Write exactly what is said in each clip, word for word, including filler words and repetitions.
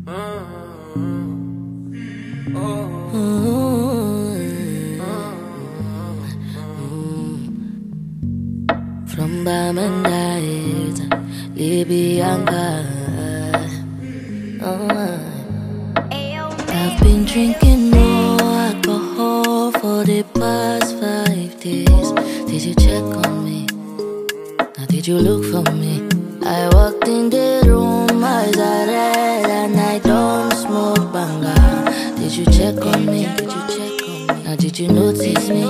From Bamandait, Libyanka. I've been drinking more alcohol for the past five days. Did you check on me? Now did you look for me? I walked in the room, eyes are red, and I don't smoke banga. Did you check on me? Did you check on me? Now did you notice me?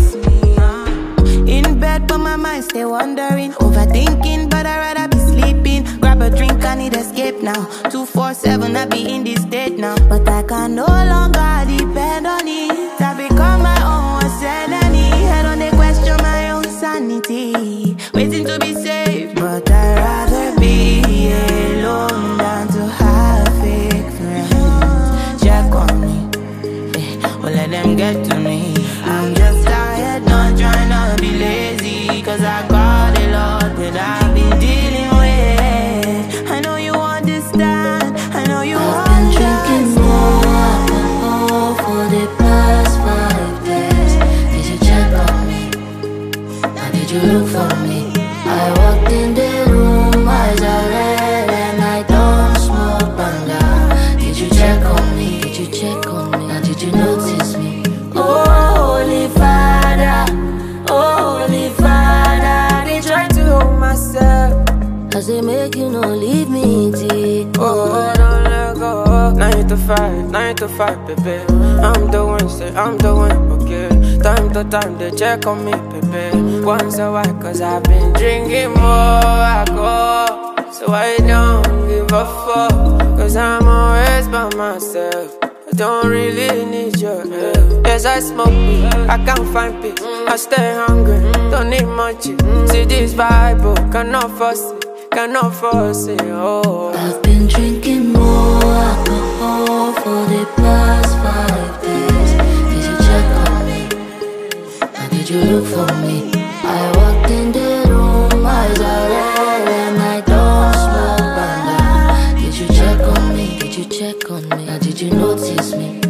In bed, but my mind stay wandering, overthinking, but I'd rather be sleeping. Grab a drink, I need escape now. two four seven, I be in this state now. But I can no longer depend on it. I become my own sanity. I don't dey question my own sanity, waiting to be saved. But I'd rather be alone than to have fake friends. Check on me, yeah, well let them get to me. I'm just tired, not trying to be lazy, cause I got a lot that I've been dealing with. I know you understand, I know you I've been drinking more alcohol for the past five days. Did you check on me? Now did you look for me? I walked in the room, eyes are red, and I don't smoke banga. Did you check on me? Did you check on me? Now did you notice me? Oh, Holy Father, oh, Holy Father, they try to hold myself as they make you no leave me, T. Oh, don't let go. Nine to five, nine to five, baby. I'm the one, say I'm the one, okay. Time to time, they check on me, baby. Once a while, cause I've been drinking more alcohol. So I don't give a fuck, cause I'm always by myself. I don't really need your help. Yes, I smoke weed, I can't find peace. I stay hungry, don't need much. See this vibe, oh, cannot force it, cannot force it, oh. I've been drinking more alcohol for the past five days. Did you check on me? Now did you look for me? I walked in the room, eyes are red, and I don't smoke banga. Did you check on me? Did you check on me? Now did you notice me?